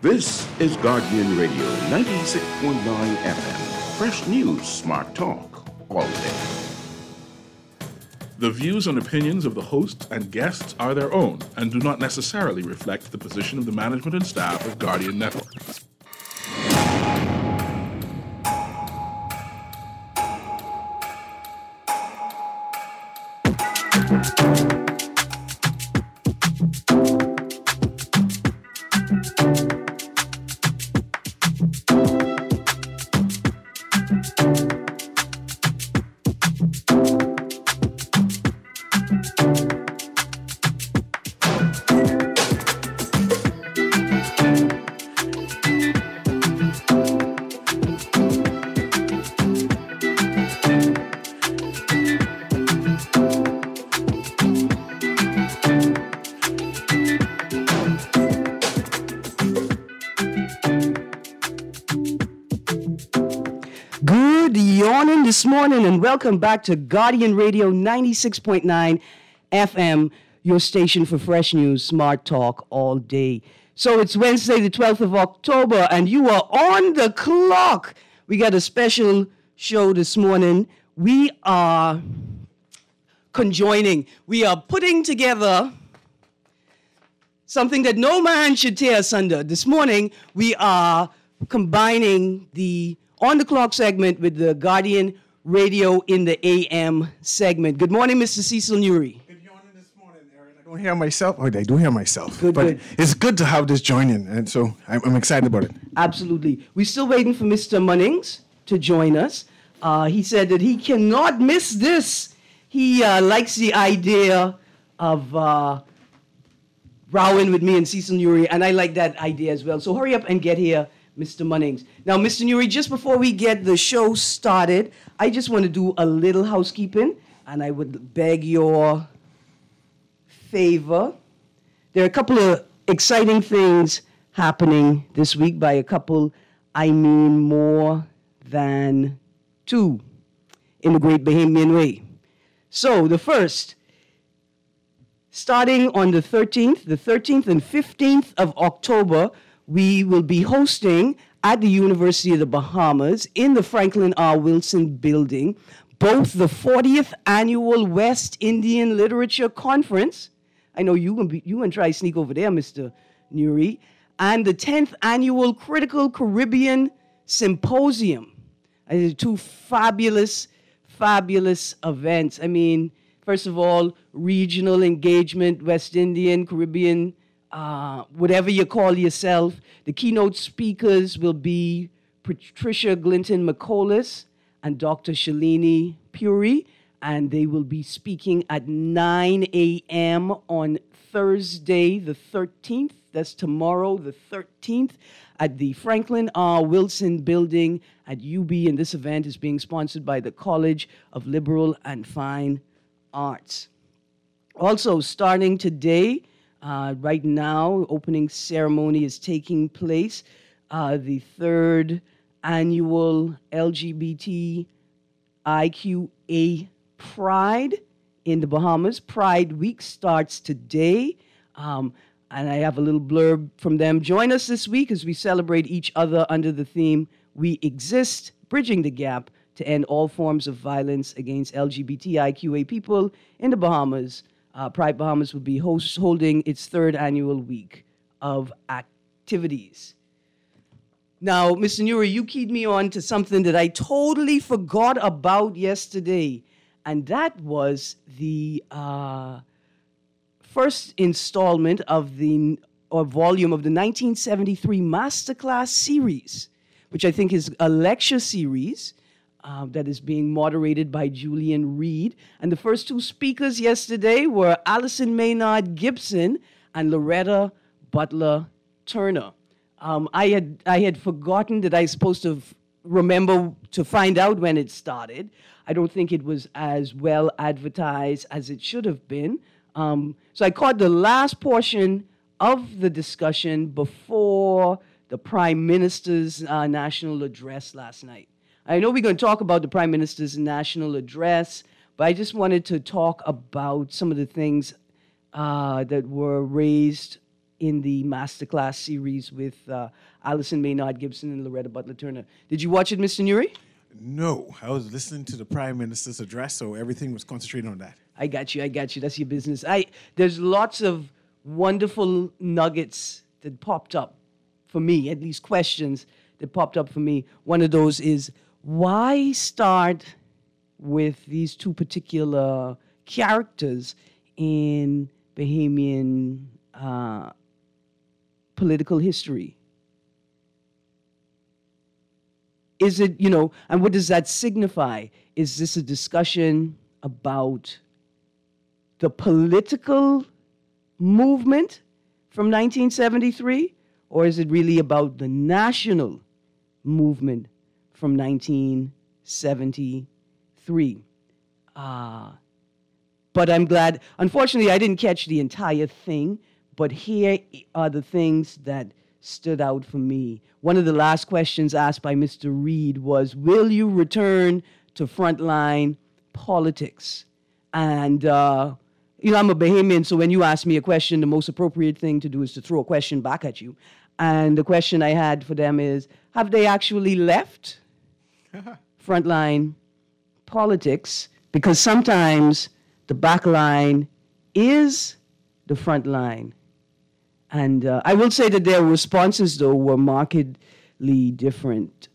This is Guardian Radio 96.9 FM. Fresh news, smart talk, all day. The views and opinions of the hosts and guests are their own and do not necessarily reflect the position of the management and staff of Guardian Network. This morning and welcome back to Guardian Radio 96.9 FM, your station for fresh news, smart talk all day. So it's Wednesday, the 12th of October, and you are on the clock. We got a special show this morning. We are conjoining. We are putting together something that no man should tear asunder. This morning, we are combining the On the Clock segment with the Guardian Radio in the AM segment. Good morning, Mr. Cecil Nuri. Good morning this morning, Aaron. I don't hear myself. Oh, I do hear myself. Good. It's good to have this joining, and so I'm excited about it. Absolutely. We're still waiting for Mr. Munnings to join us. He said that he cannot miss this. He likes the idea of rowing with me and Cecil Nuri, and I like that idea as well. So hurry up and get here, Mr. Munnings. Now, Mr. Nuri, just before we get the show started, I just want to do a little housekeeping, and I would beg your favor. There are a couple of exciting things happening this week. By a couple, I mean more than two in the Great Bahamian Way. So, the first, starting on the 13th and 15th of October, we will be hosting at the University of the Bahamas in the Franklin R. Wilson Building both the 40th Annual West Indian Literature Conference. I know you and try to sneak over there, Mr. Nuri. And the 10th Annual Critical Caribbean Symposium. Two fabulous events. I mean, first of all, regional engagement, West Indian, Caribbean, whatever you call yourself. The keynote speakers will be Patricia Glinton McColas and Dr. Shalini Puri, and they will be speaking at 9 a.m. on Thursday the 13th. That's tomorrow, the 13th, at the Franklin R. Wilson Building at UB, and this event is being sponsored by the College of Liberal and Fine Arts. Also, starting today, right now, opening ceremony is taking place. The third annual LGBTIQA Pride in the Bahamas. Pride Week starts today. And I have a little blurb from them. Join us this week as we celebrate each other under the theme, We Exist, Bridging the Gap to End All Forms of Violence Against LGBTIQA People in the Bahamas. Pride Bahamas will be holding its third annual week of activities. Now, Mr. Nuri, you keyed me on to something that I totally forgot about yesterday, and that was the first installment of the volume of the 1973 Masterclass series, which I think is a lecture series that is being moderated by Julian Reed. And the first two speakers yesterday were Allison Maynard Gibson and Loretta Butler Turner. I had forgotten that I was supposed to remember to find out when it started. I don't think it was as well advertised as it should have been. So I caught the last portion of the discussion before the Prime Minister's national address last night. I know we're going to talk about the Prime Minister's national address, but I just wanted to talk about some of the things that were raised in the Masterclass series with Alison Maynard Gibson and Loretta Butler Turner. Did you watch it, Mr. Nuri? No, I was listening to the Prime Minister's address, so everything was concentrated on that. I got you. That's your business. There's lots of wonderful nuggets that popped up for me, at least questions that popped up for me. One of those is, why start with these two particular characters in Bahamian political history? Is it, and what does that signify? Is this a discussion about the political movement from 1973? Or is it really about the national movement from 1973? But I'm glad, unfortunately, I didn't catch the entire thing, but here are the things that stood out for me. One of the last questions asked by Mr. Reed was, will you return to frontline politics? And, I'm a Bahamian, so when you ask me a question, the most appropriate thing to do is to throw a question back at you. And the question I had for them is, have they actually left frontline politics? Because sometimes the back line is the front line. And I will say that their responses, though, were markedly different.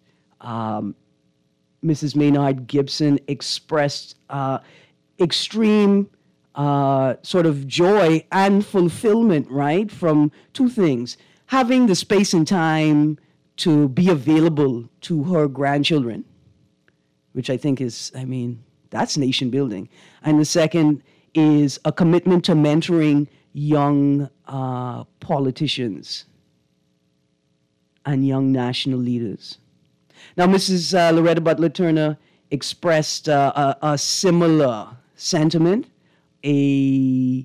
Mrs. Maynard Gibson expressed extreme sort of joy and fulfillment, right, from two things. Having the space and time to be available to her grandchildren, which I think is, that's nation building. And the second is a commitment to mentoring young politicians and young national leaders. Now, Mrs. Loretta Butler Turner expressed a similar sentiment, a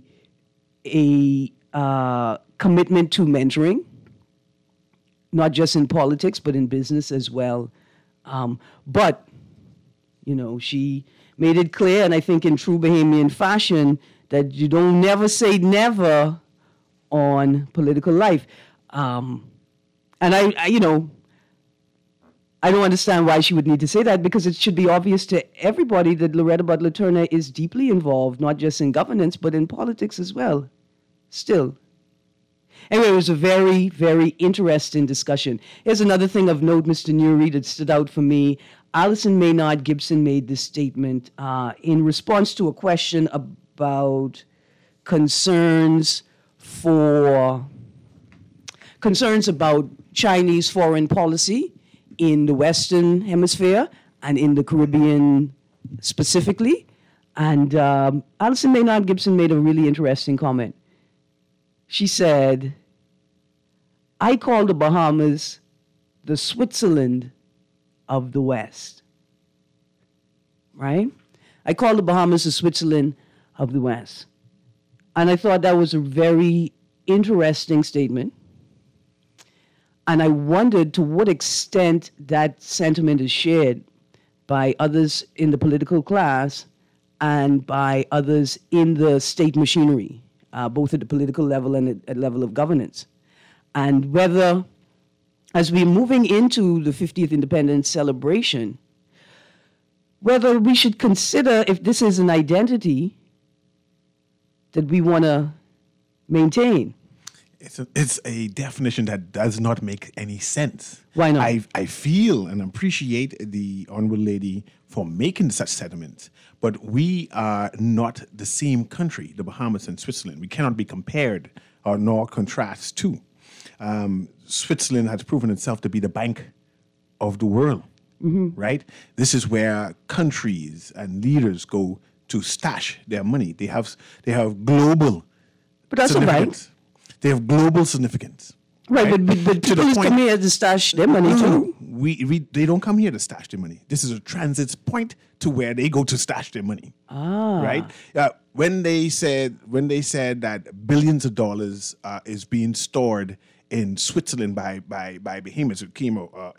commitment to mentoring, not just in politics, but in business as well. But, she made it clear, and I think in true Bahamian fashion, that you don't never say never on political life. And I don't understand why she would need to say that, because it should be obvious to everybody that Loretta Butler Turner is deeply involved, not just in governance, but in politics as well, still. Anyway, it was a very, very interesting discussion. Here's another thing of note, Mr. Nuri, that stood out for me. Alison Maynard Gibson made this statement in response to a question about concerns about Chinese foreign policy in the Western Hemisphere and in the Caribbean specifically. And Alison Maynard Gibson made a really interesting comment. She said, I call the Bahamas the Switzerland of the West. Right? I call the Bahamas the Switzerland of the West. And I thought that was a very interesting statement. And I wondered to what extent that sentiment is shared by others in the political class and by others in the state machinery, both at the political level and at level of governance. And whether, as we're moving into the 50th independence celebration, whether we should consider if this is an identity that we want to maintain. It's a definition that does not make any sense. Why not? I feel and appreciate the Honorable Lady for making such sentiments, but we are not the same country, the Bahamas and Switzerland. We cannot be compared or nor contrast to. Switzerland has proven itself to be the bank of the world, right? This is where countries and leaders go to stash their money. They have global significance. They have global significance. Right, but people come here to stash their money too. They don't come here to stash their money. This is a transit point to where they go to stash their money. Right? When they said that billions of dollars is being stored in Switzerland by Bahamas, it became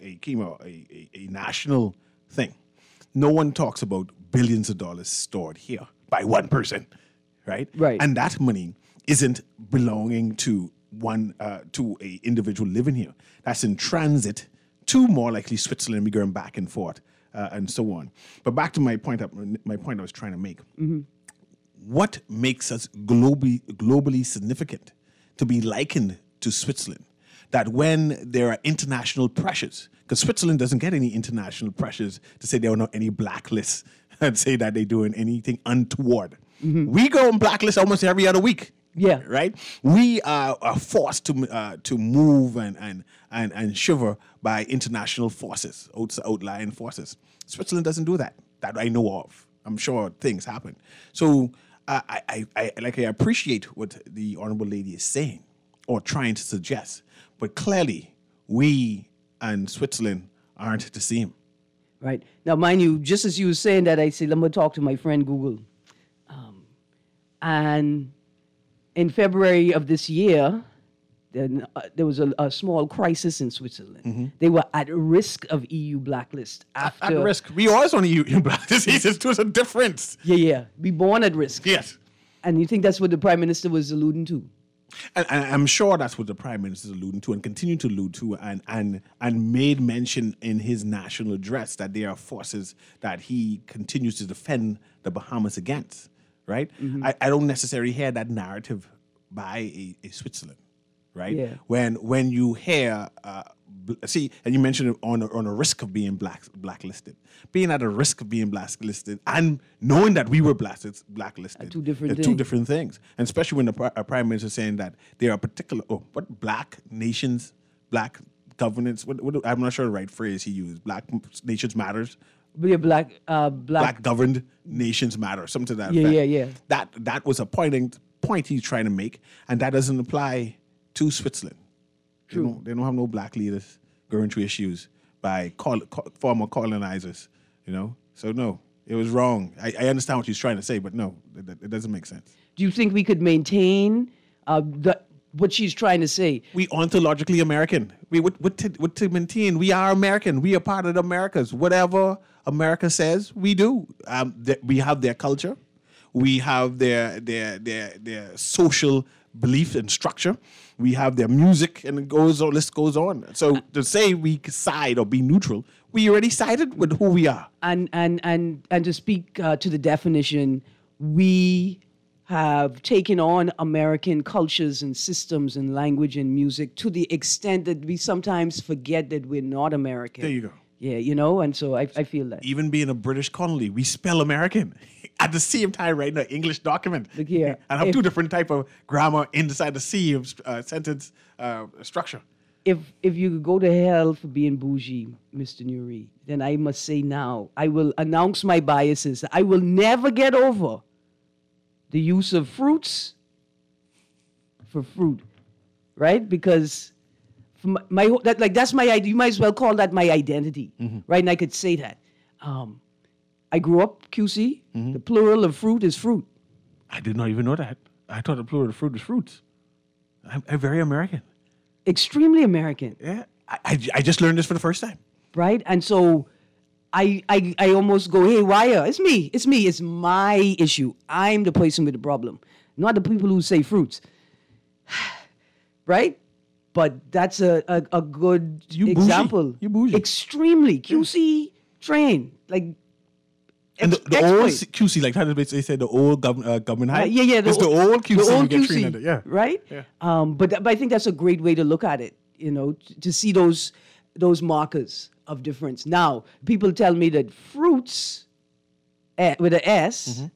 a national thing. No one talks about billions of dollars stored here by one person, right? Right. And that money isn't belonging to to a individual living here. That's in transit to more likely Switzerland, we going back and forth, and so on. But back to my point I was trying to make. Mm-hmm. What makes us globally significant to be likened to Switzerland? That when there are international pressures, because Switzerland doesn't get any international pressures to say there are not any blacklists and say that they're doing anything untoward. Mm-hmm. We go on blacklist almost every other week. Yeah. Right? We are forced to move and shiver by international forces, outlying forces. Switzerland doesn't do that I know of. I'm sure things happen. So I appreciate what the Honorable Lady is saying or trying to suggest, but clearly we and Switzerland aren't the same. Right. Now, mind you, just as you were saying that, I said, I'm going to talk to my friend Google. And in February of this year, then, there was a small crisis in Switzerland. Mm-hmm. They were at risk of EU blacklist. At risk? We always on EU blacklist. There's a difference. Yeah. Be born at risk. Yes. And you think that's what the Prime Minister was alluding to? And I'm sure that's what the Prime Minister is alluding to and continue to allude to and made mention in his national address that there are forces that he continues to defend the Bahamas against, right? Mm-hmm. I don't necessarily hear that narrative by a Switzerland, right? Yeah. When you hear, and you mentioned it on a risk of being blacklisted. Being at a risk of being blacklisted and knowing that we were blacklisted. Two different things. Two different things. And especially when the Prime Minister is saying that there are particular, black nations, black governance, I'm not sure the right phrase he used, black nations matters. Yeah, black governed nations matter, something to that effect. Yeah. That was a point he's trying to make, and that doesn't apply to Switzerland. True. They don't have no black leaders going through issues by former colonizers, So no, it was wrong. I understand what he's trying to say, but no, it doesn't make sense. Do you think we could maintain what she's trying to say? We ontologically American. What to maintain? We are American. We are part of the Americas. Whatever America says, we do. We have their culture. We have their social belief and structure. We have their music, and list goes on. So to say we side or be neutral, we already sided with who we are. And to speak to the definition, we have taken on American cultures and systems and language and music to the extent that we sometimes forget that we're not American. There you go. Yeah, and so I feel that. Even being a British colony, we spell American at the same time writing an English document. Look here. And have two different type of grammar inside the sea of sentence structure. If you could go to hell for being bougie, Mr. Nuri, then I must say now, I will announce my biases. I will never get over the use of fruits for fruit, right? Because that's my idea. You might as well call that my identity, right? And I could say that. I grew up QC. Mm-hmm. The plural of fruit is fruit. I did not even know that. I thought the plural of fruit was fruits. I'm very American. Extremely American. Yeah, I just learned this for the first time. Right, and so I almost go haywire. It's me. It's my issue. I'm the person with the problem, not the people who say fruits. Right. But that's a good example. You bougie. Extremely. QC train. Like, and the old QC, like how they say the old government high? Yeah. It's the old QC. The old you get QC, under, yeah. Right? Yeah. But I think that's a great way to look at it, to see those markers of difference. Now, people tell me that fruits, with an S,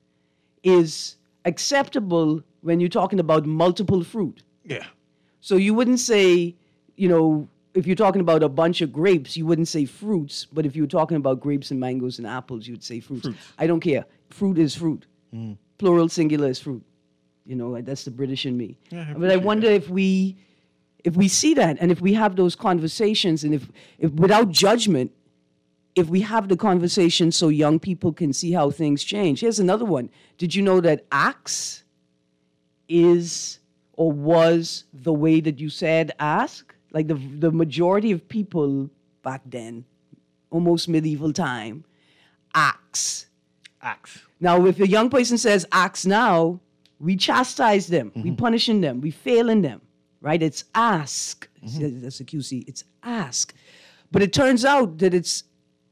is acceptable when you're talking about multiple fruit. Yeah. So you wouldn't say, if you're talking about a bunch of grapes, you wouldn't say fruits. But if you were talking about grapes and mangoes and apples, you would say fruits. I don't care. Fruit is fruit. Plural, singular is fruit. That's the British in me. Yeah, but I wonder if we see that, and if we have those conversations, and if without judgment, if we have the conversation so young people can see how things change. Here's another one. Did you know that axe is or was the way that you said ask? Like the majority of people back then, almost medieval time, axe. Now, if a young person says axe now, we chastise them, we punishing them, we failing them. right? It's ask. That's a QC. It's ask. But it turns out that it's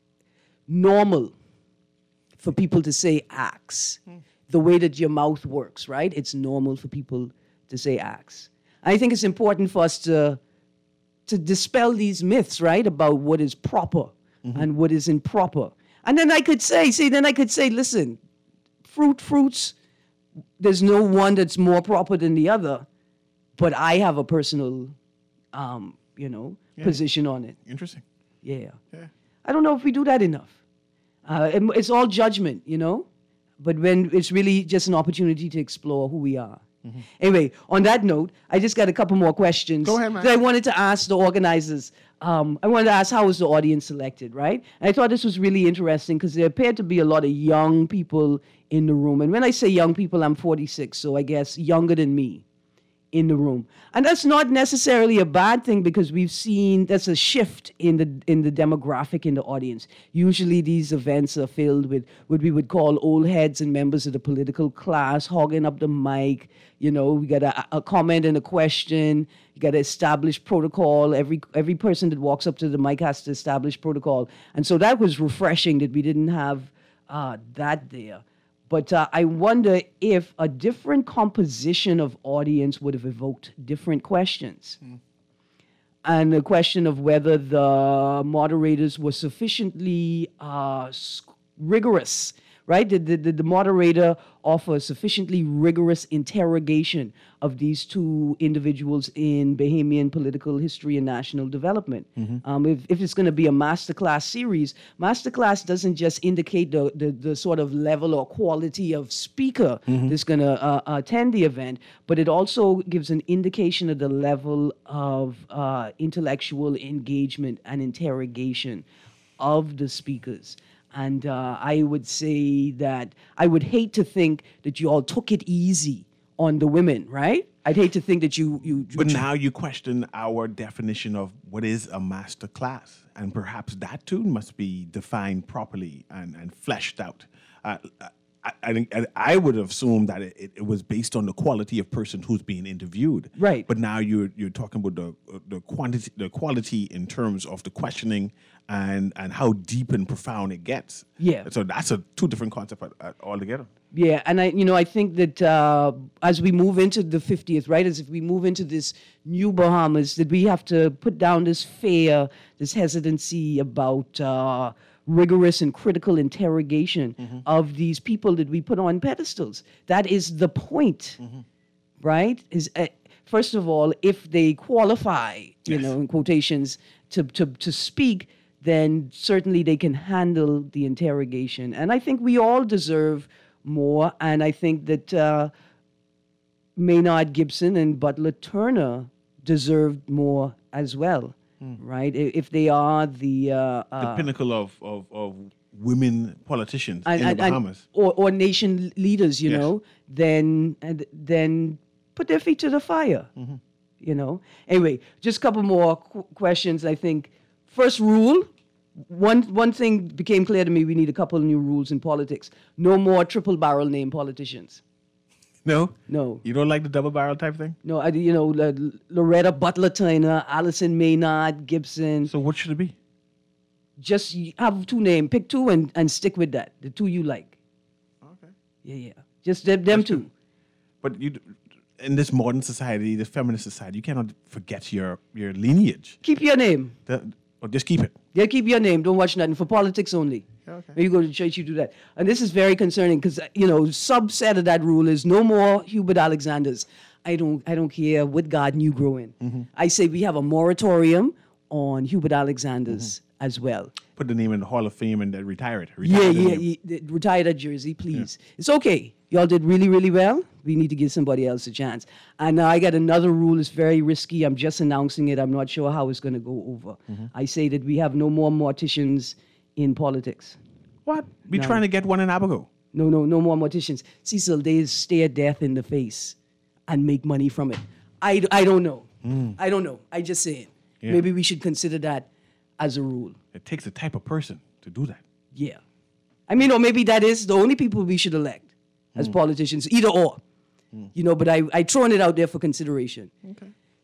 normal for people to say ax. The way that your mouth works, right? It's normal for people to say ax. I think it's important for us to dispel these myths, right, about what is proper and what is improper. And then I could say, listen, fruits, there's no one that's more proper than the other, but I have a personal, position on it. Interesting. Yeah. Yeah. I don't know if we do that enough. It's all judgment, but when it's really just an opportunity to explore who we are. Anyway, on that note, I just got a couple more questions. Go ahead, man. That I wanted to ask the organizers. I wanted to ask, how was the audience selected, right? And I thought this was really interesting because there appeared to be a lot of young people in the room. And when I say young people, I'm 46, so I guess younger than me in the room. And that's not necessarily a bad thing because we've seen there's a shift in the demographic in the audience. Usually these events are filled with what we would call old heads and members of the political class hogging up the mic. We got a comment and a question. You got to establish protocol. Every person that walks up to the mic has to establish protocol. And so that was refreshing that we didn't have that there. But I wonder if a different composition of audience would have evoked different questions. And the question of whether the moderators were sufficiently rigorous, right? Did the moderator offer a sufficiently rigorous interrogation of these two individuals in Bahamian political history and national development? If it's going to be a masterclass series, masterclass doesn't just indicate the sort of level or quality of speaker that's going to attend the event, but it also gives an indication of the level of intellectual engagement and interrogation of the speakers. And I would say that I would hate to think that you all took it easy on the women, right? I'd hate to think that you But now you question our definition of what is a master class. And perhaps that too must be defined properly and fleshed out. I would have assumed that it was based on the quality of person who's being interviewed. Right. But now you're talking about the quality in terms of the questioning and how deep and profound it gets. Yeah. So that's two different concepts altogether. Yeah, and I think that as we move into the 50th, right, as if we move into this new Bahamas, that we have to put down this fear, this hesitancy about rigorous and critical interrogation of these people that we put on pedestals. That is the point, right? Is first of all, if they qualify, in quotations, to speak, then certainly they can handle the interrogation. And I think we all deserve more, and I think that Maynard Gibson and Butler Turner deserved more as well, right? If they are the pinnacle of women politicians in the Bahamas. Or nation leaders, you know, then put their feet to the fire, you know. Anyway, just a couple more questions, I think. First rule, one thing became clear to me, we need a couple of new rules in politics. No more triple barrel name politicians. No? No. You don't like the double barrel type thing? No, Loretta Butler Turner, Allison Maynard Gibson. So what should it be? Just have two names, pick two and stick with that, the two you like. Okay. Yeah. Just them two. But in this modern society, this feminist society, you cannot forget your lineage. Keep your name. Or just keep it. Yeah, keep your name. Don't watch nothing for politics only. Okay. When you go to church, you do that. And this is very concerning because, subset of that rule is no more Hubert Alexanders. I don't care what garden you grow in. I say we have a moratorium on Hubert Alexanders as well. Put the name in the Hall of Fame and then retire it. Retire that jersey, please. Yeah. It's okay. Y'all did really, really well. We need to give somebody else a chance. And now I got another rule. It's very risky. I'm just announcing it. I'm not sure how it's going to go over. I say that we have no more morticians in politics. What? We're trying to get one in Abago. No more morticians. Cecil, they stare death in the face and make money from it. I don't know. I don't know. I just say it. Yeah. Maybe we should consider that as a rule. It takes a type of person to do that. Yeah. I mean, or maybe that is the only people we should elect as politicians, either or. But I thrown it out there for consideration. Okay.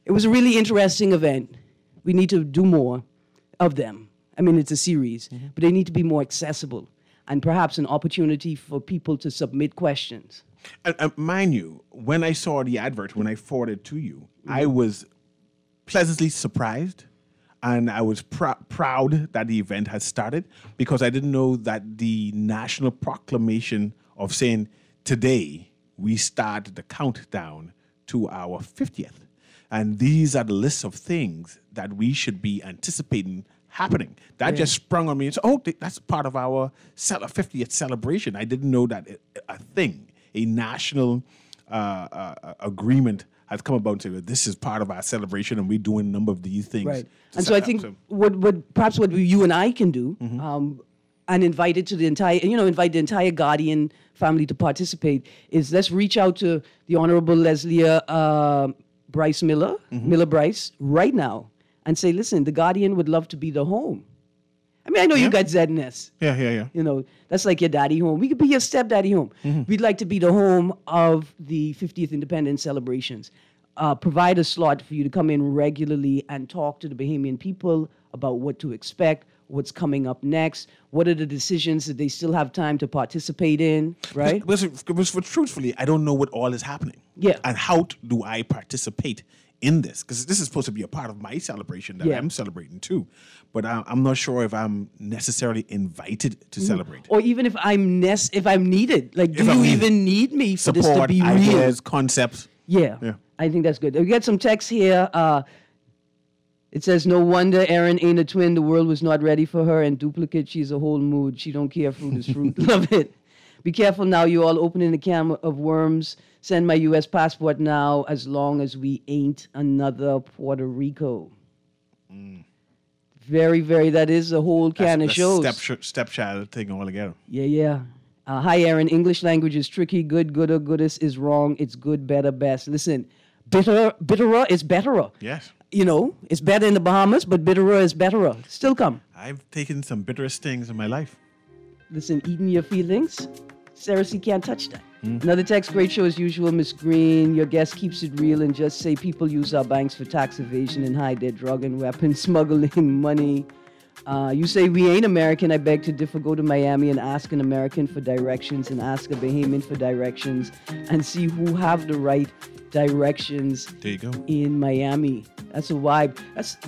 It was a really interesting event. We need to do more of them. I mean, it's a series, but they need to be more accessible and perhaps an opportunity for people to submit questions. Mind you, when I saw the advert, when I forwarded it to you, I was pleasantly surprised, and I was proud that the event has started, because I didn't know that the national proclamation of saying today we start the countdown to our 50th. And these are the lists of things that we should be anticipating happening. That just sprung on me and said, oh, that's part of our 50th celebration. I didn't know that a national agreement has come about and said, this is part of our celebration and we're doing a number of these things. Right. And so I think what you and I can do, and invite the entire Guardian family to participate, is let's reach out to the Honorable Leslie Bryce Miller, Miller Bryce, right now, and say, listen, the Guardian would love to be the home. I mean, I know you got ZNS. Yeah. You know, that's like your daddy home. We could be your stepdaddy home. We'd like to be the home of the 50th Independence celebrations. Provide a slot for you to come in regularly and talk to the Bahamian people about what to expect, what's coming up next, what are the decisions that they still have time to participate in, right? Because truthfully, I don't know what all is happening. Yeah. And how do I participate in this? Because this is supposed to be a part of my celebration that I'm celebrating too. But I'm not sure if I'm necessarily invited to celebrate. Or even if I'm needed. Like, do you even need me for this to be real? Ideas, concepts. Yeah. I think that's good. We got some text here. It says, no wonder Erin ain't a twin. The world was not ready for her. And duplicate, she's a whole mood. She don't care. Fruit is fruit. Love it. Be careful now. You all opening a can of worms. Send my U.S. passport now, as long as we ain't another Puerto Rico. Very, very, that is a whole can of shows. Stepchild thing altogether. Yeah. Hi, Erin. English language is tricky. Good, gooder, goodest is wrong. It's good, better, best. Listen, bitterer is betterer. Yes. You know, it's better in the Bahamas, but bitterer is betterer. Still come. I've taken some bitterest things in my life. Listen, eating your feelings, Sarah C. can't touch that. Another text, great show as usual, Miss Green. Your guest keeps it real and just say people use our banks for tax evasion and hide their drug and weapon smuggling money. You say we ain't American. I beg to differ. Go to Miami and ask an American for directions and ask a Bahamian for directions and see who have the right directions. There you go. In Miami. That's a vibe.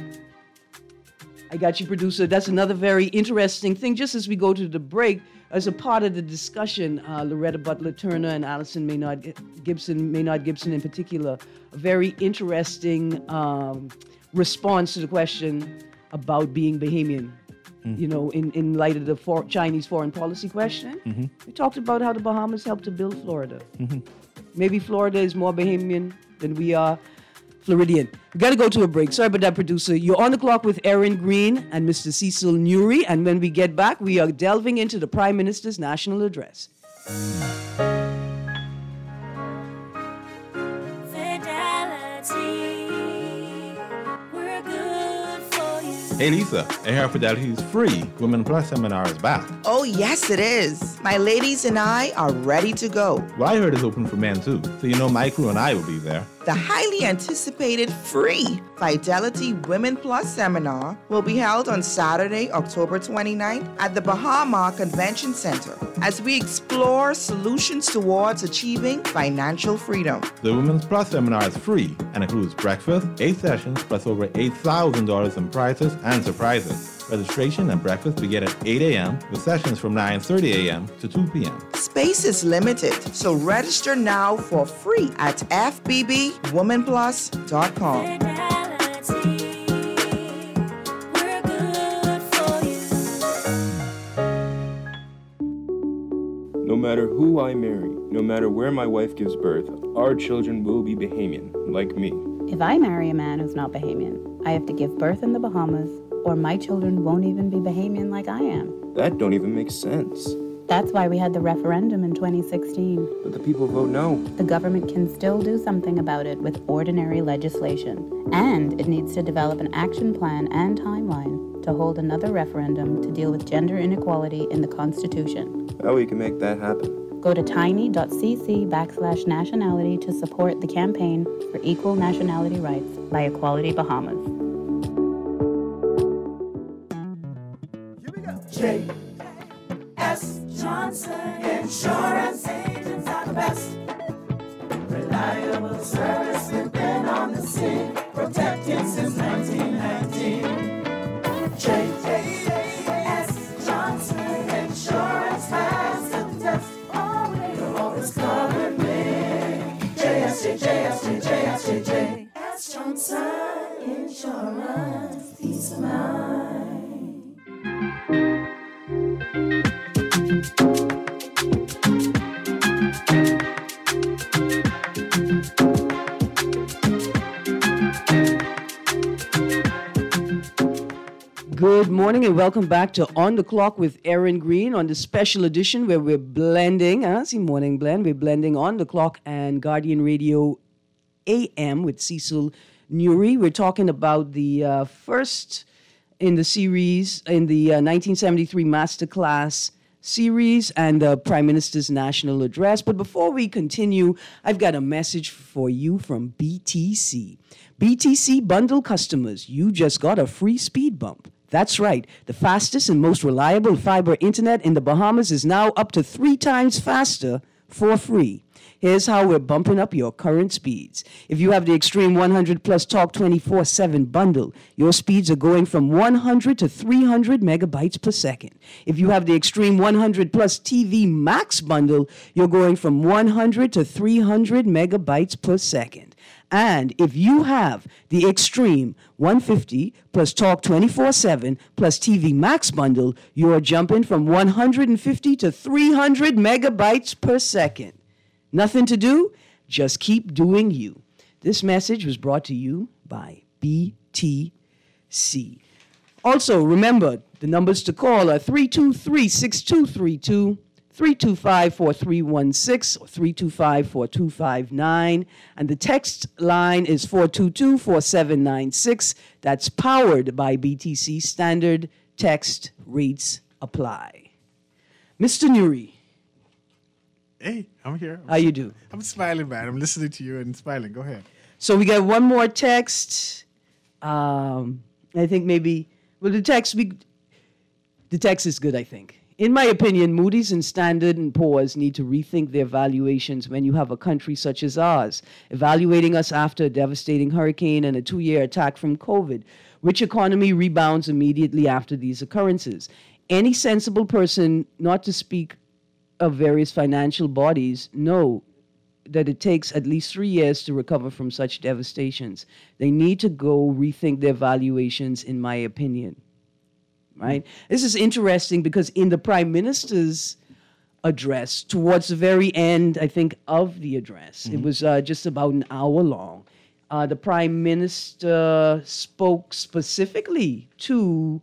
I got you, producer. That's another very interesting thing. Just as we go to the break, as a part of the discussion, Loretta Butler Turner and Allison Maynard Gibson in particular, a very interesting response to the question about being Bahamian. You know, in light of the Chinese foreign policy question, we talked about how the Bahamas helped to build Florida. Maybe Florida is more Bahamian than we are Floridian. We got to go to a break. Sorry about that, producer. You're on the clock with Erin Green and Mr. Cecil Newry. And when we get back, we are delving into the Prime Minister's national address. Hey Lisa, AR Fidelity's free Women Plus seminar is back. Oh yes it is. My ladies and I are ready to go. Well, I heard it's open for men too, so you know my crew and I will be there. The highly anticipated free Fidelity Women Plus seminar will be held on Saturday, October 29th at the Bahama Convention Center as we explore solutions towards achieving financial freedom. The Women's Plus seminar is free and includes breakfast, 8 sessions, plus over $8,000 in prizes and surprises. Registration and breakfast begin at 8 a.m. with sessions from 9:30 a.m. to 2 p.m. Space is limited, so register now for free at fbbwomanplus.com. No matter who I marry, no matter where my wife gives birth, our children will be Bahamian, like me. If I marry a man who's not Bahamian, I have to give birth in the Bahamas, or my children won't even be Bahamian like I am. That don't even make sense. That's why we had the referendum in 2016. But the people vote no. The government can still do something about it with ordinary legislation. And it needs to develop an action plan and timeline to hold another referendum to deal with gender inequality in the Constitution. How we can make that happen? Go to tiny.cc/nationality to support the campaign for equal nationality rights by Equality Bahamas. J.S. Johnson Insurance agents are the best. Reliable service, we've been on the scene, protecting since 1919. J.S. Johnson Insurance has the test. You'll always cover me. J.S. Johnson Insurance, peace of mind. Good morning and welcome back to On the Clock with Erin Green on the special edition where we're blending, morning blend, we're blending On the Clock and Guardian Radio AM with Cecil Nuri. We're talking about the first in the series, in the 1973 Masterclass series and the Prime Minister's National Address. But before we continue, I've got a message for you from BTC. BTC bundle customers, you just got a free speed bump. That's right. The fastest and most reliable fiber internet in the Bahamas is now up to 3 times faster for free. Here's how we're bumping up your current speeds. If you have the Extreme 100 Plus Talk 24/7 bundle, your speeds are going from 100 to 300 megabytes per second. If you have the Extreme 100 Plus TV Max bundle, you're going from 100 to 300 megabytes per second. And if you have the Extreme 150 plus Talk 24/7 plus TV Max bundle, you're jumping from 150 to 300 megabytes per second. Nothing to do? Just keep doing you. This message was brought to you by BTC. Also, remember, the numbers to call are 323-6232, 325-4316, or 325-4259. And the text line is 422-4796. That's powered by BTC. Standard text rates apply. Mr. Nuri. Hey, I'm here. How you do? I'm smiling, man. I'm listening to you and smiling. Go ahead. So we got one more text. I think maybe, well, the text is good, I think. In my opinion, Moody's and Standard & Poor's need to rethink their valuations when you have a country such as ours, evaluating us after a devastating hurricane and a 2-year attack from COVID. Which economy rebounds immediately after these occurrences? Any sensible person, not to speak of various financial bodies, know that it takes at least 3 years to recover from such devastations. They need to go rethink their valuations, in my opinion. Right? This is interesting because in the Prime Minister's address, towards the very end, I think, of the address, it was just about an hour long, the Prime Minister spoke specifically to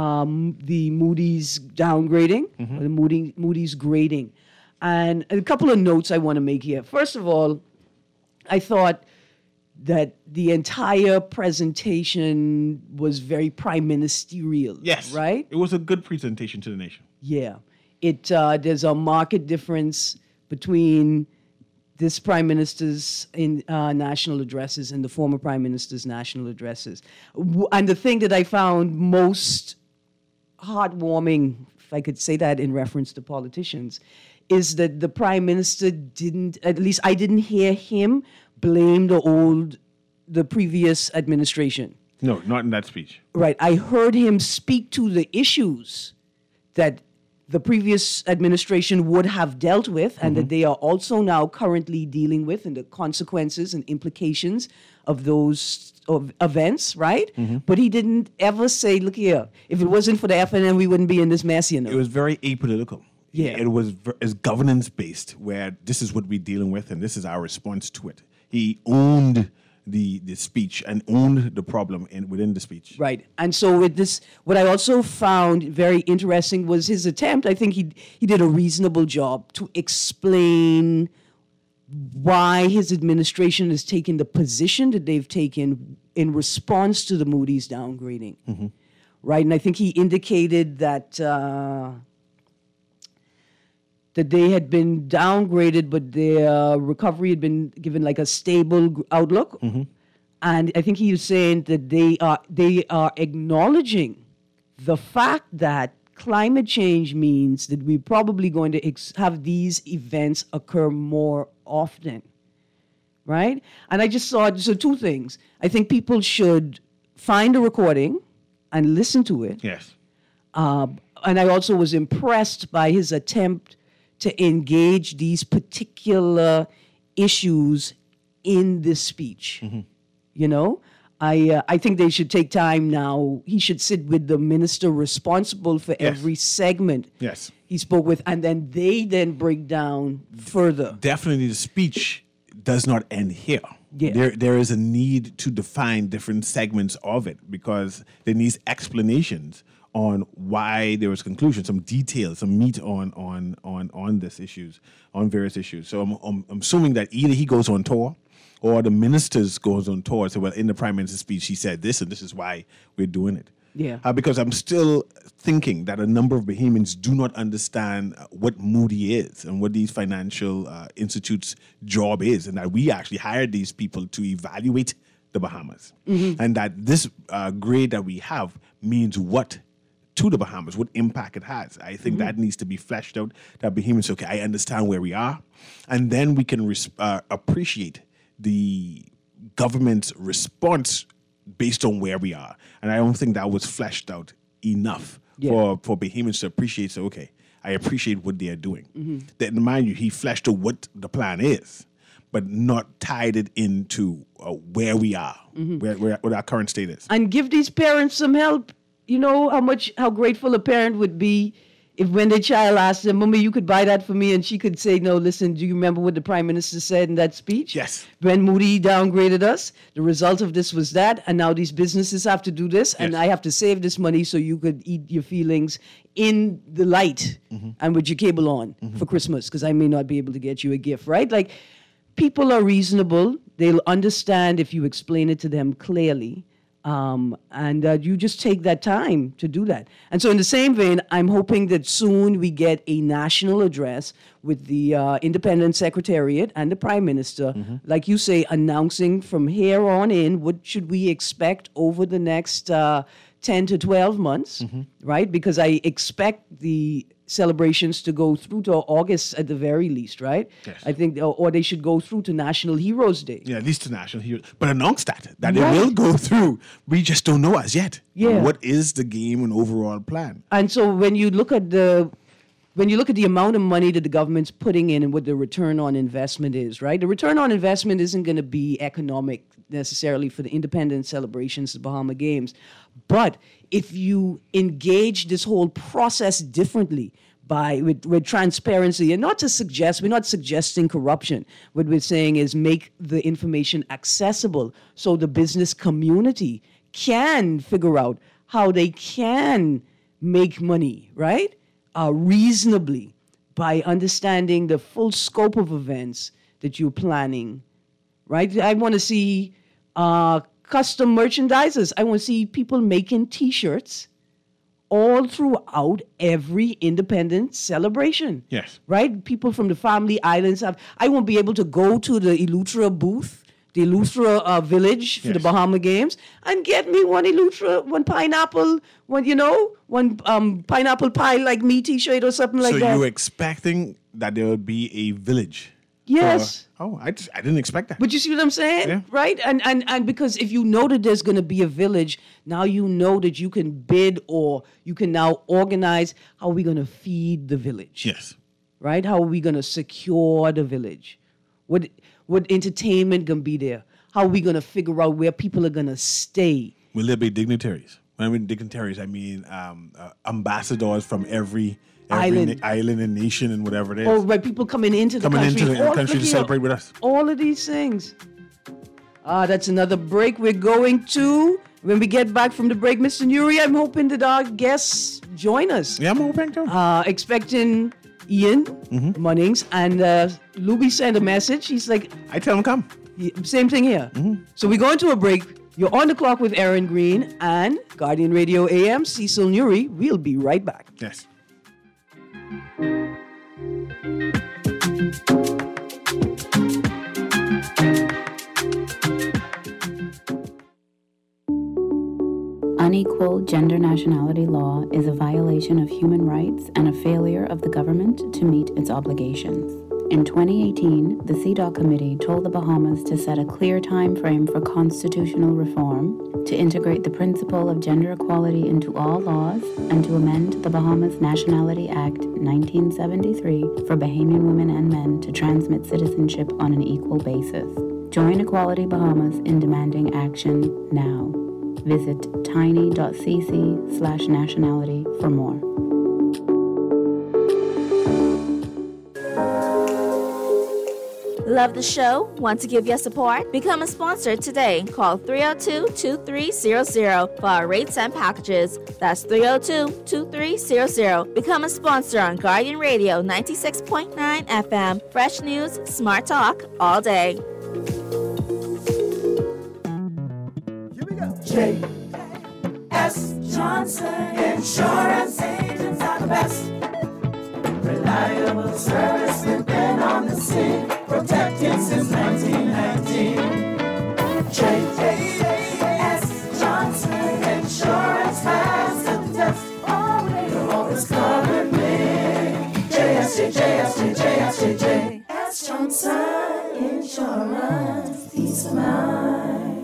the Moody's downgrading, or the Moody's grading. And a couple of notes I want to make here. First of all, I thought that the entire presentation was very prime ministerial. Yes. Right? It was a good presentation to the nation. Yeah. There's a marked difference between this Prime Minister's national addresses and the former Prime Minister's national addresses. And the thing that I found most heartwarming, if I could say that in reference to politicians, is that the Prime Minister didn't, at least I didn't hear him blame the previous administration. No, not in that speech. Right. I heard him speak to the issues that the previous administration would have dealt with and that they are also now currently dealing with, and the consequences and implications of those events, right? But he didn't ever say, look here, if it wasn't for the FNM, we wouldn't be in this mess, you know. It was very apolitical. Yeah. It was governance-based, where this is what we're dealing with and this is our response to it. He owned the speech and owned the problem within the speech. Right. And so with this, what I also found very interesting was his attempt. I think he did a reasonable job to explain why his administration has taken the position that they've taken in response to the Moody's downgrading. Right. And I think he indicated that that they had been downgraded, but their recovery had been given like a stable outlook. And I think he was saying that they are acknowledging the fact that climate change means that we're probably going to have these events occur more often, right? And I just saw, so two things. I think people should find a recording and listen to it. Yes. And I also was impressed by his attempt to engage these particular issues in this speech. You know, I think they should take time now. He should sit with the minister responsible for every segment Yes. he spoke with, and then they then break down further. Definitely the speech does not end here. Yeah. There is a need to define different segments of it because there needs explanations on why there was conclusion, some details, some meat on this issues, on various issues. So I'm assuming that either he goes on tour or the ministers goes on tour and say, well, in the Prime Minister's speech, he said this, and this is why we're doing it. Yeah. Because I'm still thinking that a number of Bahamians do not understand what Moody is and what these financial institutes' job is, and that we actually hired these people to evaluate the Bahamas, and that this grade that we have means what to the Bahamas, what impact it has. I think that needs to be fleshed out, that Bahamians say, okay, I understand where we are, and then we can appreciate the government's response based on where we are. And I don't think that was fleshed out enough for Bahamians to appreciate. So, okay, I appreciate what they are doing. Then, mind you, he fleshed out what the plan is, but not tied it into where we are, what our current state is. And give these parents some help. You know how grateful a parent would be if when their child asked them, Mommy, you could buy that for me, and she could say, no, listen, do you remember what the Prime Minister said in that speech? Yes. When Moody downgraded us, the result of this was that, and now these businesses have to do this, and I have to save this money so you could eat your feelings in the light and with your cable on for Christmas, because I may not be able to get you a gift, right? Like, people are reasonable. They'll understand if you explain it to them clearly. And you just take that time to do that. And so in the same vein, I'm hoping that soon we get a national address with the Independent Secretariat and the Prime Minister, like you say, announcing from here on in what should we expect over the next 10 to 12 months, right? Because I expect the celebrations to go through to August at the very least, right? Yes. I think, or they should go through to National Heroes Day. Yeah, at least to National Heroes. But announce that it will go through. We just don't know as yet. Yeah. What is the game and overall plan? And so when you look at the amount of money that the government's putting in and what the return on investment is, right? The return on investment isn't going to be economic necessarily for the independent celebrations, the Bahama Games. But if you engage this whole process differently with transparency, and we're not suggesting corruption. What we're saying is make the information accessible so the business community can figure out how they can make money, right? Reasonably by understanding the full scope of events that you're planning, right? I want to see custom merchandisers. I want to see people making T-shirts all throughout every independent celebration. Yes. Right? People from the Family Islands I won't be able to go to the Eleuthera booth, the Eleuthera village for the Bahama Games, and get me one pineapple, one pineapple pie like me T-shirt or something like that. So you're expecting that there will be a village? Yes. I didn't expect that. But you see what I'm saying? Yeah. Right? And because if you know that there's going to be a village, now you know that you can bid or you can now organize how are we going to feed the village? Yes. Right? How are we going to secure the village? What entertainment going to be there? How are we going to figure out where people are going to stay? Will there be dignitaries? When I mean dignitaries, I mean ambassadors from every island and nation and whatever it is. Oh, right, people coming into the country to celebrate with us. All of these things. That's another break we're going to. When we get back from the break, Mr. Nuri, I'm hoping that our guests join us. Yeah, I'm hoping too. Expecting Ian Munnings, and Luby sent a message. He's like, I tell him come. Same thing here. So we're going to a break. You're on the clock with Aaron Green and Guardian Radio AM, Cecil Nuri. We'll be right back. Yes. Unequal gender nationality law is a violation of human rights and a failure of the government to meet its obligations. In 2018, the CEDAW Committee told the Bahamas to set a clear time frame for constitutional reform, to integrate the principle of gender equality into all laws, and to amend the Bahamas Nationality Act 1973 for Bahamian women and men to transmit citizenship on an equal basis. Join Equality Bahamas in demanding action now. Visit tiny.cc/nationality for more. Love the show? Want to give your support? Become a sponsor today. Call 302-2300 for our rates and packages. That's 302-2300. Become a sponsor on Guardian Radio 96.9 FM. Fresh news, smart talk, all day. J.S. Johnson Insurance Agents are the best. Reliable service, we've been on the scene, protecting since 1919. J.S. Johnson Insurance has the test. You'll always cover me. J.S. Johnson Insurance, peace of mind.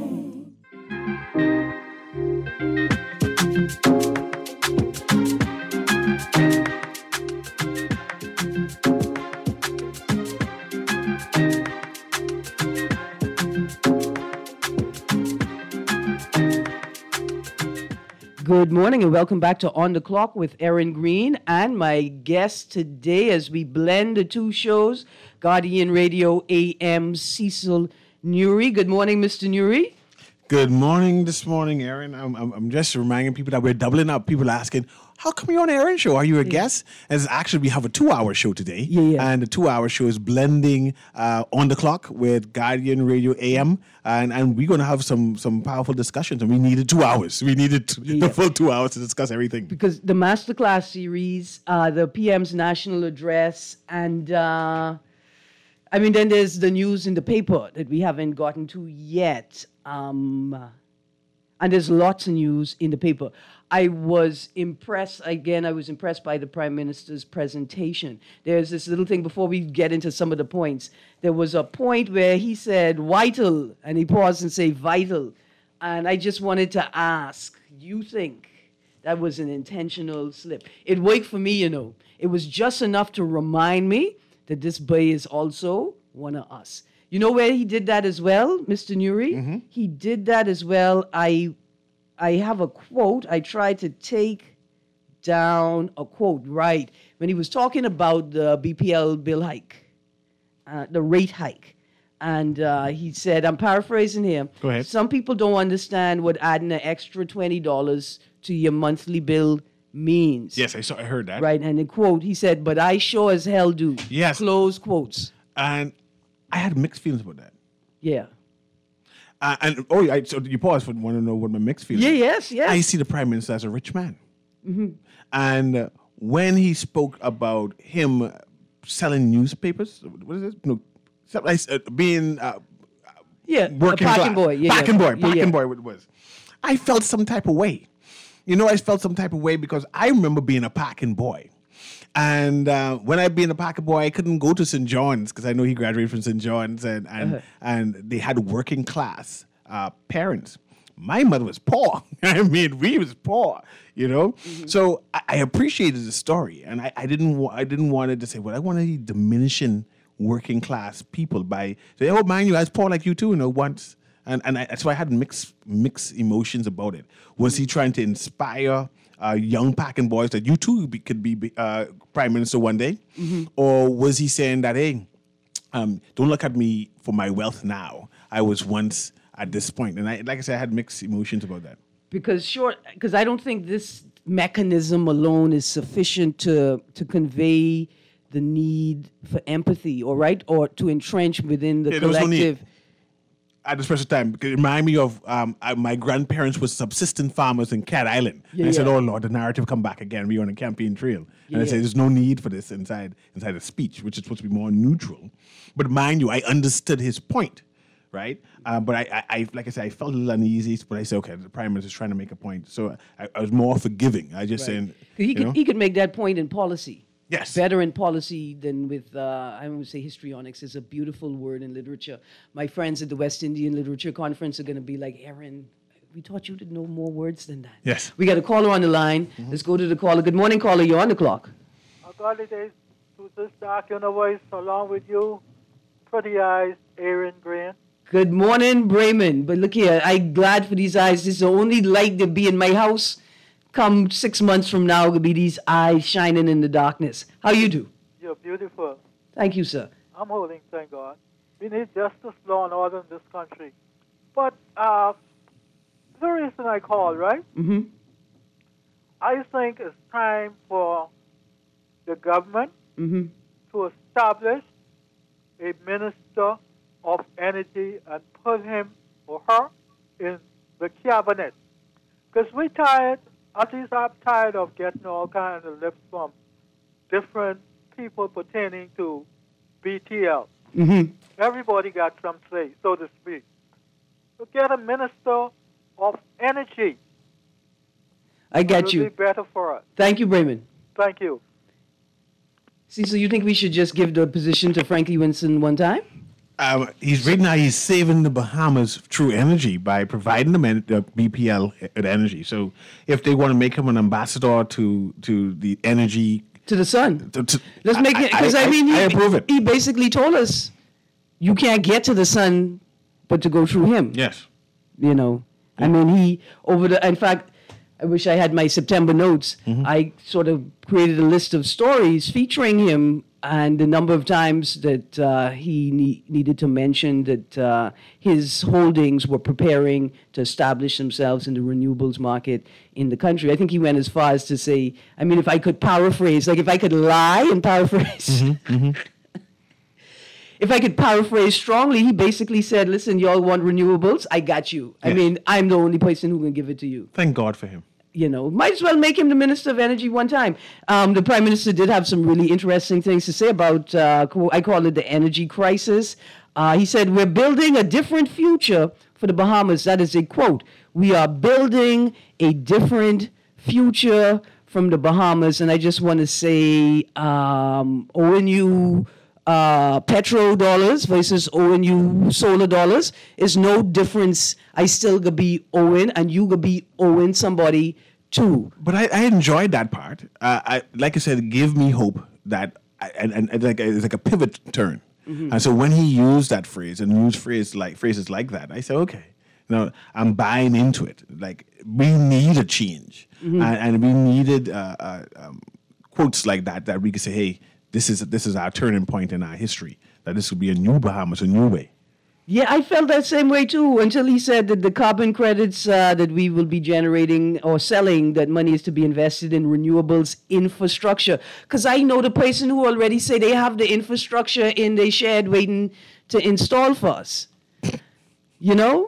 Good morning and welcome back to On the Clock with Erin Green and my guest today as we blend the two shows, Guardian Radio AM Cecil Nuri. Good morning, Mr. Nuri. Good morning this morning, Erin. I'm just reminding people that we're doubling up. People asking, how come you're on the Erin show? Are you a guest? As actually, we have a 2-hour show today. And the 2-hour show is blending On the Clock with Guardian Radio AM. And we're going to have some powerful discussions. And we needed 2 hours. We needed the full 2 hours to discuss everything. Because the Masterclass series, the PM's national address, and then there's the news in the paper that we haven't gotten to yet. And there's lots of news in the paper. I was impressed by the Prime Minister's presentation. There's this little thing before we get into some of the points. There was a point where he said vital, and he paused and said vital. And I just wanted to ask, you think that was an intentional slip? It worked for me, you know. It was just enough to remind me that this boy is also one of us. You know where he did that as well, Mr. Nuri? Mm-hmm. He did that as well. I have a quote. I tried to take down a quote, right, when he was talking about the BPL bill hike, the rate hike. And he said, I'm paraphrasing him. Go ahead. Some people don't understand what adding an extra $20 to your monthly bill means. Yes, I heard that. Right, and the quote, he said, but I sure as hell do. Yes. Close quotes. And I had mixed feelings about that. Yeah. So you paused for want to know what my mixed feelings. Yes. I see the Prime Minister as a rich man, mm-hmm. and when he spoke about him selling newspapers, what is this? No, being working a packing boy, packing boy. What it was? I felt some type of way. I felt some type of way because I remember being a packing boy. And when I being a packing boy, I couldn't go to St. John's because I know he graduated from St. John's, and they had working class parents. My mother was poor. We was poor, Mm-hmm. So I appreciated the story, and I didn't want it to say, well, I want to be diminishing working class people by say, oh man, you guys poor like you too, once. And that's why I had mixed emotions about it. Was he trying to inspire young packing boys that you too could be Prime Minister one day? Mm-hmm. Or was he saying that, hey, don't look at me for my wealth now. I was once at this point. And like I said, I had mixed emotions about that. Because I don't think this mechanism alone is sufficient to convey the need for empathy, or to entrench within the collective. There was no need. at the special time, because it reminded me of my grandparents were subsistence farmers in Cat Island. And I said, oh, Lord, the narrative come back again. We're on a campaign trail. And I said, there's no need for this inside a speech, which is supposed to be more neutral. But mind you, I understood his point, right? But I like I said, I felt a little uneasy, but I said, okay, the Prime Minister is trying to make a point. So I was more forgiving. I just saying, he could make that point in policy. Yes. Better in policy than with, I would say histrionics is a beautiful word in literature. My friends at the West Indian Literature Conference are going to be like, Aaron, we taught you to know more words than that. Yes. We got a caller on the line. Let's go to the caller. Good morning, caller. You're on the clock. Godly days to this dark universe, along with you, pretty eyes, Aaron Grant. Good morning, Brayman. But look here, I'm glad for these eyes. This is the only light that be in my house. Come 6 months from now, it'll be these eyes shining in the darkness. How you do? You're beautiful. Thank you, sir. I'm holding, thank God. We need justice, law, and order in this country. But the reason I called, right? Mm-hmm. I think it's time for the government to establish a minister of energy and put him or her in the cabinet. Because we're tired, at least I'm tired of getting all kinds of lips from different people pertaining to BTL. Mm-hmm. Everybody got some say, so to speak. So get a minister of energy. I get you. It would be better for us. Thank you, Brayman. Thank you. See, so you think we should just give the position to Frankie Winston one time? He's saving the Bahamas through energy by providing them BPL energy. So if they want to make him an ambassador to the energy, to the sun, let's make it. Because I approve it. He basically told us you can't get to the sun, but to go through him. Yes. You know, I mean, in fact, I wish I had my September notes. I sort of created a list of stories featuring him and the number of times that he needed to mention that his holdings were preparing to establish themselves in the renewables market in the country. I think he went as far as to say, I mean, if I could paraphrase, like if I could lie and paraphrase, if I could paraphrase strongly, he basically said, listen, y'all want renewables? I got you. Yes. I mean, I'm the only person who can give it to you. Thank God for him. You know, might as well make him the Minister of Energy one time. The Prime Minister did have some really interesting things to say about, I call it the energy crisis. He said, we're building a different future for the Bahamas. That is a quote. We are building a different future from the Bahamas. And I just want to say, ONU petrodollars versus ONU solar dollars is no difference. I still gonna be owing, and you gonna be owing somebody too. But I enjoyed that part. Like I said, give me hope that, and it's like a pivot turn. And so when he used that phrase and used phrases like that, I said, okay, I'm buying into it. Like we need a change, and we needed quotes like that we could say, hey, this is our turning point in our history. That this would be a new Bahamas, a new way. Yeah, I felt that same way too until he said that the carbon credits that we will be generating or selling, that money is to be invested in renewables infrastructure. Because I know the person who already say they have the infrastructure in their shed waiting to install for us. You know?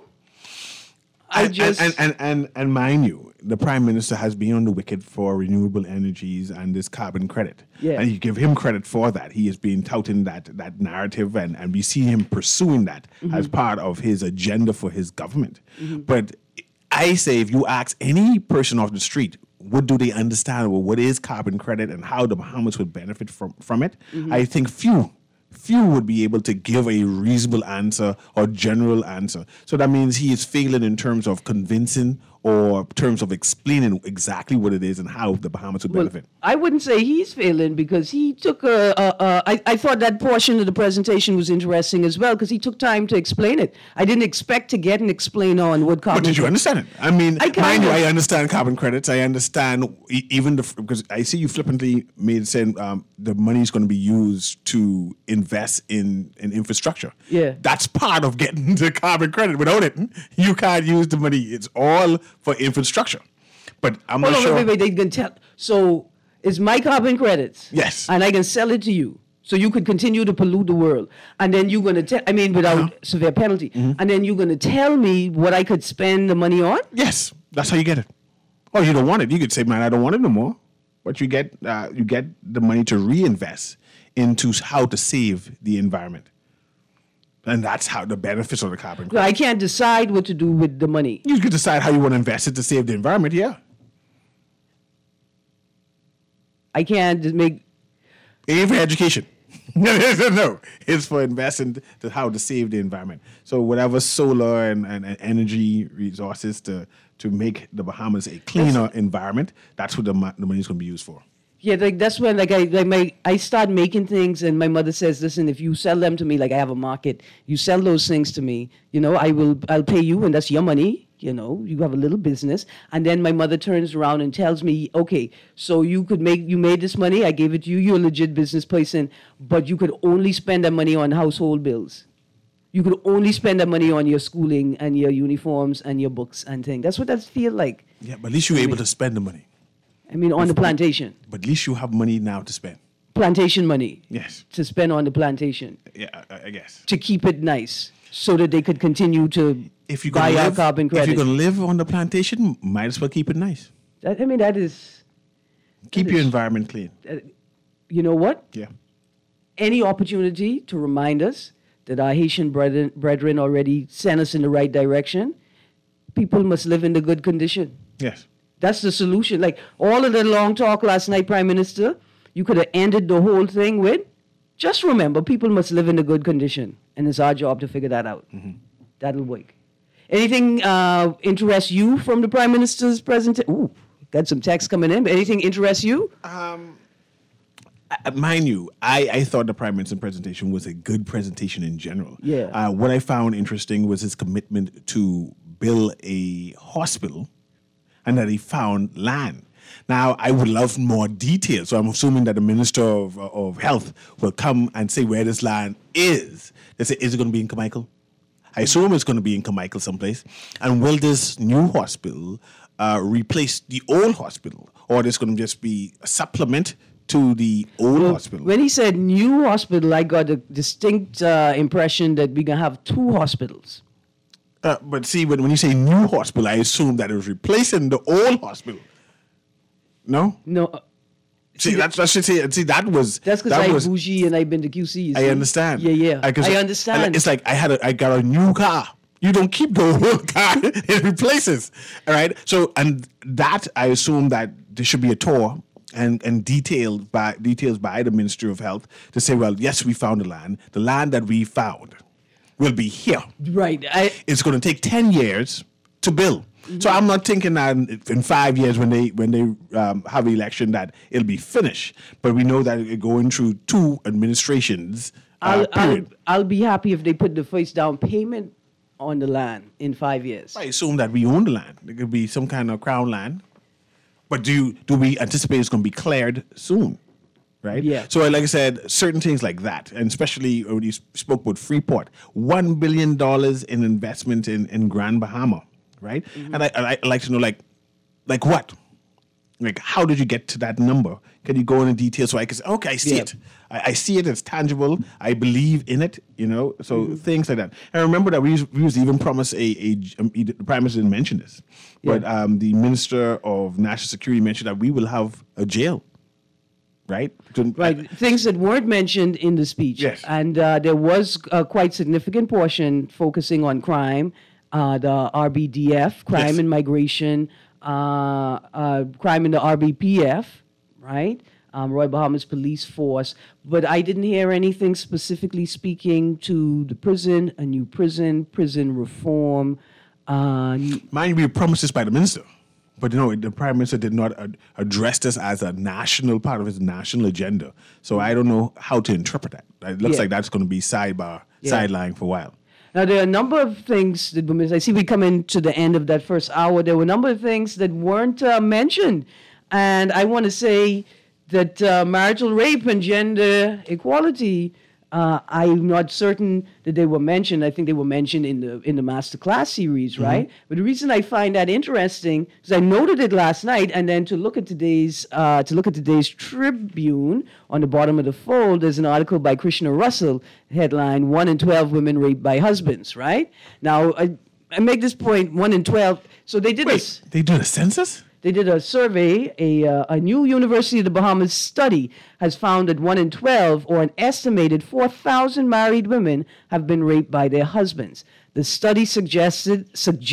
And mind you, the Prime Minister has been on the wicket for renewable energies and this carbon credit. Yeah. And you give him credit for that. He has been touting that narrative, and we see him pursuing that as part of his agenda for his government. But I say, if you ask any person off the street, what do they understand? Well, what is carbon credit and how the Bahamas would benefit from it? I think few would be able to give a reasonable answer or general answer. So that means he is failing in terms of convincing or terms of explaining exactly what it is and how the Bahamas would benefit. I wouldn't say he's failing because he took I thought that portion of the presentation was interesting as well because he took time to explain it. I didn't expect to get an explain on what carbon. But did you understand it? I mean, mind you, I understand carbon credits. I understand even because I see you flippantly made it saying the money is going to be used to invest in infrastructure. Yeah. That's part of getting the carbon credit. Without it, you can't use the money. It's all for infrastructure. But I'm not sure. Wait, they can tell. So it's my carbon credits. Yes. And I can sell it to you. So you could continue to pollute the world. And then you're going to without severe penalty. And then you're going to tell me what I could spend the money on? Yes, that's how you get it. Or you don't want it. You could say, man, I don't want it no more. But you get the money to reinvest into how to save the environment. And that's how the benefits of the carbon credit. So I can't decide what to do with the money. You can decide how you want to invest it to save the environment, yeah. I can't just make... It ain't for education. No, it's for investing to how to save the environment. So whatever solar and energy resources to make the Bahamas a cleaner environment, that's what the money is going to be used for. Yeah, that's when I start making things, and my mother says, "Listen, if you sell them to me, like I have a market, you sell those things to me, I'll pay you, and that's your money. You have a little business." And then my mother turns around and tells me, "Okay, so you made this money, I gave it to you, you're a legit business person, but you could only spend that money on household bills. You could only spend that money on your schooling and your uniforms and your books and things." That's what that feels like. Yeah, but at least you're able to spend the money. On the plantation. But at least you have money now to spend. Plantation money. Yes. To spend on the plantation. Yeah, I guess. To keep it nice, so that they could continue to buy our carbon credit. If you're going to live on the plantation, might as well keep it nice. That is... Keep your environment clean. You know what? Yeah. Any opportunity to remind us that our Haitian brethren already sent us in the right direction, people must live in the good condition. Yes. That's the solution. Like all of the long talk last night, Prime Minister, you could have ended the whole thing with, just remember, people must live in a good condition. And it's our job to figure that out. That'll work. Anything interest you from the Prime Minister's presentation? Ooh, got some text coming in. But anything interest you? Mind you, I thought the Prime Minister's presentation was a good presentation in general. Yeah. What I found interesting was his commitment to build a hospital and that he found land. Now, I would love more details, so I'm assuming that the Minister of Health will come and say where this land is. They say, is it going to be in Carmichael? I assume it's going to be in Carmichael someplace. And will this new hospital replace the old hospital? Or is it going to just be a supplement to the old hospital? When he said new hospital, I got a distinct impression that we're going to have two hospitals. But see, when you say new hospital, I assume that it was replacing the old hospital. No? No. See, that was... That's because I'm bougie and I've been to QC. I understand. Yeah. I understand. It's like I got a new car. You don't keep the old car. It replaces. All right? So, and that, I assume that there should be a tour and details by the Ministry of Health to say, well, yes, we found the land. The land that we found will be here. Right. It's going to take 10 years to build. Mm-hmm. So I'm not thinking that in 5 years when they have an election that it'll be finished. But we know that it's going through two administrations. I'll be happy if they put the first down payment on the land in 5 years. I assume that we own the land. It could be some kind of crown land. But do we anticipate it's going to be cleared soon? Right? Yeah. So, like I said, certain things like that, and especially when you spoke about Freeport, $1 billion in investment in Grand Bahama, right? Mm-hmm. And I'd like to know, like what? Like, how did you get to that number? Can you go into detail so I can say, okay, I see it. I see it. It's tangible. I believe in it, So things like that. And remember that we was even promised the Prime Minister didn't mention this, but the Minister of National Security mentioned that we will have a jail. Right? Right. Things that weren't mentioned in the speech. Yes. And there was a quite significant portion focusing on crime, the RBDF, crime and migration, crime in the RBPF, right? Royal Bahamas Police Force. But I didn't hear anything specifically speaking to the prison, a new prison reform. Mind you, we promised this by the minister. But the Prime Minister did not address this as a national part of his national agenda. So I don't know how to interpret that. It looks like that's going to be sideline for a while. Now, there are a number of things that I see we come into the end of that first hour. There were a number of things that weren't mentioned. And I want to say that marital rape and gender equality I'm not certain that they were mentioned. I think they were mentioned in the masterclass series, right? But the reason I find that interesting is I noted it last night, and then to look at today's Tribune on the bottom of the fold, there's an article by Krishna Russell, headline: 1 in 12 women raped by husbands. Right now, I make this point: 1 in 12. So they did this. They did a census. They did a survey. A new University of the Bahamas study has found that 1 in 12, or an estimated 4,000 married women, have been raped by their husbands. The study suggested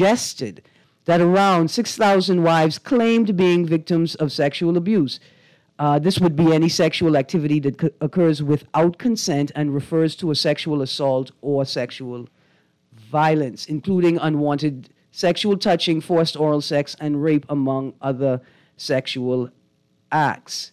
that around 6,000 wives claimed being victims of sexual abuse. This would be any sexual activity that occurs without consent and refers to a sexual assault or sexual violence, including unwanted sexual touching, forced oral sex, and rape, among other sexual acts.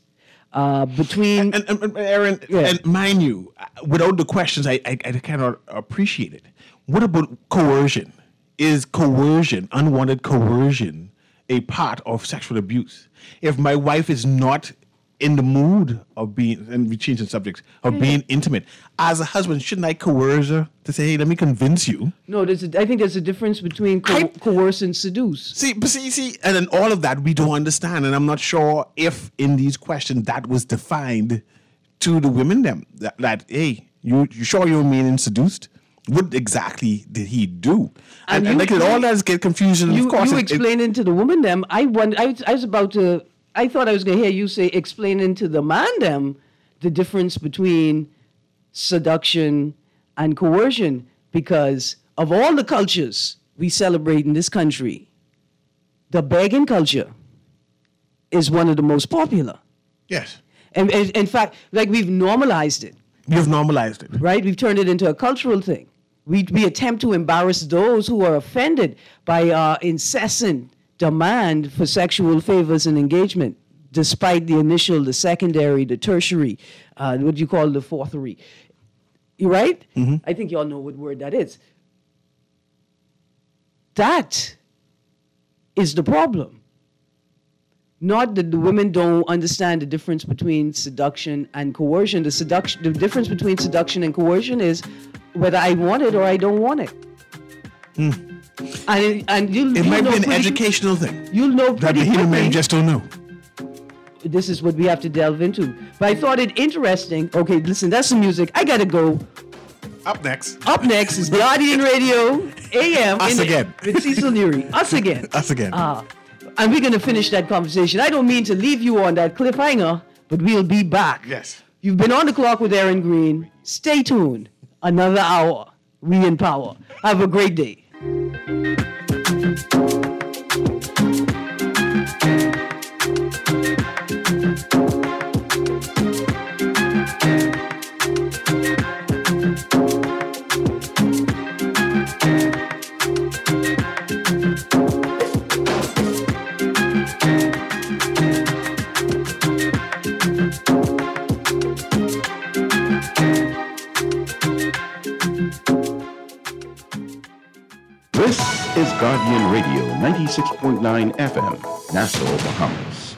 Between and Aaron, and mind you, without the questions, I cannot appreciate it. What about coercion? Is coercion, unwanted coercion, a part of sexual abuse? If my wife is not in the mood of being, and we change the subjects, of being intimate, as a husband, shouldn't I coerce her to say, hey, let me convince you? No, I think there's a difference between coerce and seduce. See, and then all of that we don't understand, and I'm not sure if in these questions that was defined to the women them, that hey, you sure you're meaning seduced? What exactly did he do? And like all that get confusion. You, of course, you explaining to the woman them. I was about to. I thought I was going to hear you say explaining to the man them the difference between seduction and coercion, because of all the cultures we celebrate in this country, the begging culture is one of the most popular. Yes. And in fact, like, we've normalized it. You've normalized it. Right? We've turned it into a cultural thing. We attempt to embarrass those who are offended by our incessant demand for sexual favors and engagement, despite the initial, the secondary, the tertiary, what do you call the fourthery? You right? Mm-hmm. I think you all know what word that is. That is the problem. Not that the women don't understand the difference between seduction and coercion. The difference between seduction and coercion is whether I want it or I don't want it. And it might be an educational thing. You'll know that pretty the human quickly. men just don't know. This is what we have to delve into. But I thought it interesting. Okay, listen, that's some music. I gotta go. Up next is Guardian Radio AM. Us again. With Cecil Neary. Us again. Us again. And we're gonna finish that conversation. I don't mean to leave you on that cliffhanger, but we'll be back. Yes. You've been on the clock with Aaron Green. Stay tuned. Another hour. We in power. Have a great day. This is Guardian Radio 96.9 FM, Nassau, Bahamas.